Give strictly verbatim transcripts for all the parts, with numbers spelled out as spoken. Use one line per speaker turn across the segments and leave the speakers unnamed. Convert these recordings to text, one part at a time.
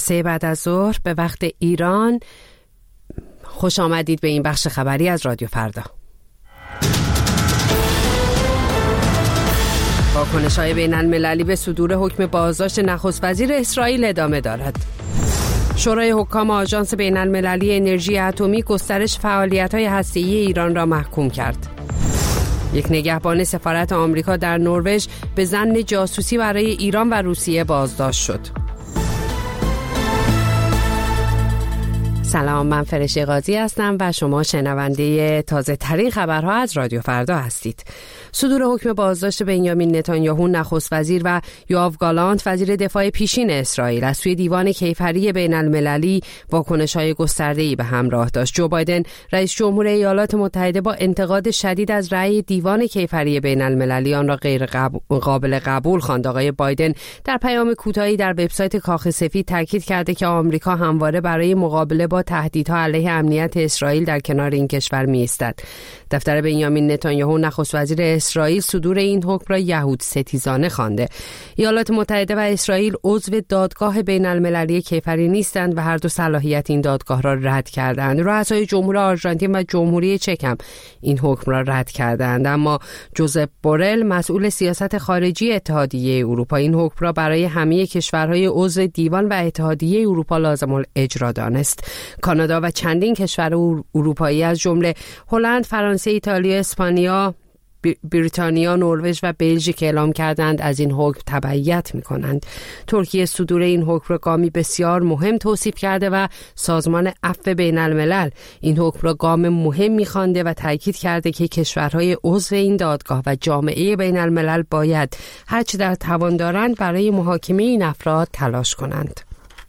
سه بعد از ظهر به وقت ایران. خوش آمدید به این بخش خبری از رادیو فردا. واکنش‌های بین‌المللی به صدور حکم بازداشت نخست وزیر اسرائیل ادامه دارد. شورای حکام آژانس بین‌المللی انرژی اتمی گسترش فعالیت‌های هسته‌ای ایران را محکوم کرد. یک نگهبان سفارت آمریکا در نروژ به ظن جاسوسی برای ایران و روسیه بازداشت شد. سلام، من فرشته قاضی هستم و شما شنونده تازه ترین خبرها از رادیو فردا هستید. صدور حکم بازداشت بنیامین نتانیاهو نخست وزیر و یوآو گالانت وزیر دفاع پیشین اسرائیل از سوی دیوان کیفری بین المللی واکنش‌های گسترده‌ای به همراه داشت. جو بایدن رئیس جمهور ایالات متحده با انتقاد شدید از رأی دیوان کیفری بین المللی آن را غیر قابل قبول خواند. آقای بایدن در پیام کوتاهی در وبسایت کاخ سفید تاکید کرده که آمریکا همواره برای مقابله با تهدیدها علیه امنیت اسرائیل در کنار این کشور می‌ایستد. دفتر بنیامین نتانیاهو نخست وزیر اسرائیل صدور این حکم را یهود ستیزانه خوانده. ایالات متحده و اسرائیل عضو دادگاه بین المللی کیفری نیستند و هر دو صلاحیت این دادگاه را رد کردند. رؤسای جمهور آرژانتین و جمهوری چک هم این حکم را رد کردند، اما جوزپ بورل مسئول سیاست خارجی اتحادیه اروپا این حکم را برای همه کشورهای عضو دیوان و اتحادیه اروپا لازم الاجرا دانست. کانادا و چندین کشور اروپایی از جمله هلند، فرانسه، ایتالیا، اسپانیا، بریتانیا، نروژ و بلژیک اعلام کردند از این حکم تبعیت می‌کنند. ترکیه صدور این حکم را گامی بسیار مهم توصیف کرده و سازمان عفو بین‌الملل این حکم را گام مهم می‌خوانده و تاکید کرده که کشورهای عضو این دادگاه و جامعه بین‌الملل باید هرچه در توان دارند برای محاکمه این افراد تلاش کنند.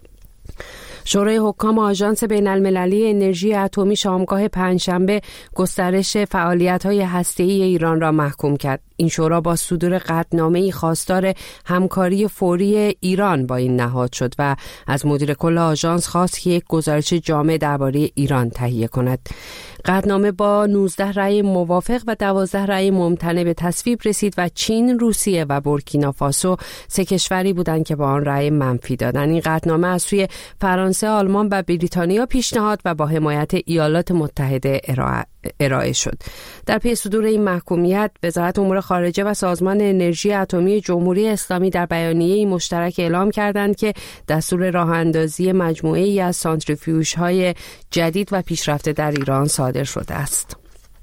شورای حکام آژانس بین‌المللی انرژی اتمی شامگاه پنجشنبه گسترش فعالیت‌های هسته‌ای ایران را محکوم کرد. این شورا با صدور قطعنامه‌ای خواستار همکاری فوری ایران با این نهاد شد و از مدیر کل آژانس خواست که یک گزارش جامع درباره ایران تهیه کند. قطعنامه با نوزده رأی موافق و دوازده رأی ممتنع به تصویب رسید و چین، روسیه و بورکینافاسو سه کشوری بودند که با آن رأی منفی دادند. این قطعنامه از سوی فرانسه، آلمان و بریتانیا پیشنهاد و با حمایت ایالات متحده ارائه ارائه شد. در پی صدور این محکومیت، وزارت امور خارجه و سازمان انرژی اتمی جمهوری اسلامی در بیانیه‌ای مشترک اعلام کردند که دستور راه اندازی مجموعه‌ای از سانتریفیوژهای جدید و پیشرفته در ایران صادر شده است.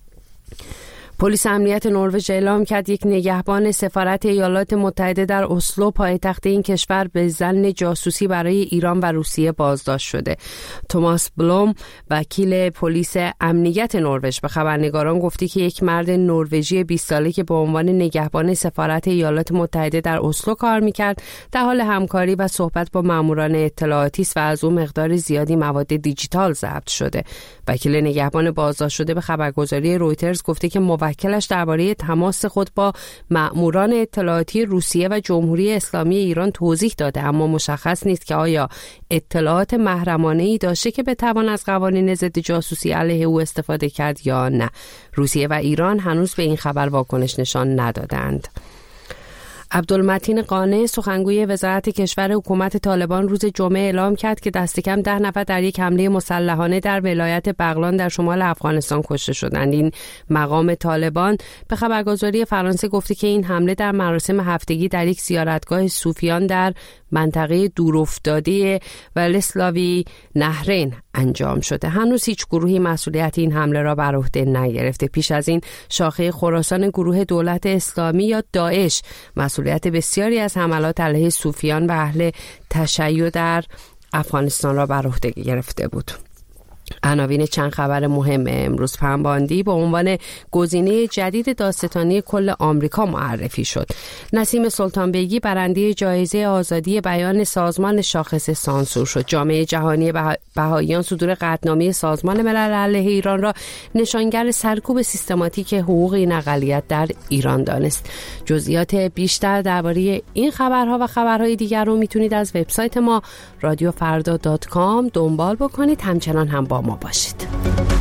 پلیس امنیت نروژ اعلام کرد یک نگهبان سفارت ایالات متحده در اسلو پایتخت این کشور به ظن جاسوسی برای ایران و روسیه بازداشت شده. توماس بلوم وکیل پلیس امنیت نروژ به خبرنگاران گفتی که یک مرد نروژی بیست ساله که به عنوان نگهبان سفارت ایالات متحده در اسلو کار میکرد در حال همکاری و صحبت با ماموران اطلاعاتی است و از او مقدار زیادی مواد دیجیتال ضبط شده. وکیل نگهبان بازداشت شده به خبرگزاری رویترز گفته که موکلش درباره تماس خود با مأموران اطلاعاتی روسیه و جمهوری اسلامی ایران توضیح داده، اما مشخص نیست که آیا اطلاعات محرمانه‌ای داشته که بتوان از قوانین ضد جاسوسی علیه او استفاده کرد یا نه. روسیه و ایران هنوز به این خبر واکنش نشان ندادند. عبدالمتین قانع سخنگوی وزارت کشور حکومت طالبان روز جمعه اعلام کرد که دست کم ده نفر در یک حمله مسلحانه در ولایت بغلان در شمال افغانستان کشته شدند. این مقام طالبان به خبرگزاری فرانسه گفته که این حمله در مراسم هفتگی در یک زیارتگاه صوفیان در منطقه دورافتاده ولسلاوی نهرین انجام شده. هنوز هیچ گروهی مسئولیت این حمله را بر عهده نگرفته. پیش از این شاخه خراسان گروه دولت اسلامی یا داعش مسئولیت بسیاری از حملات علیه صوفیان و اهل تشیع در افغانستان را بر عهده گرفته بود. عناوین چند خبر مهم امروز: پنباندی به عنوان گزینه جدید دادستانی کل آمریکا معرفی شد. نسیم سلطان بیگی برنده جایزه آزادی بیان سازمان شاخص سانسور شد. جامعه جهانی بهائیان صدور قطعنامه سازمان ملل علیه ایران را نشانگر سرکوب سیستماتیک حقوق این اقلیت در ایران دانست. جزئیات بیشتر درباره این خبرها و خبرهای دیگر رو میتونید از وبسایت ما رادیو فردا دات کام دنبال بکنید. همچنان هم با ما باشید.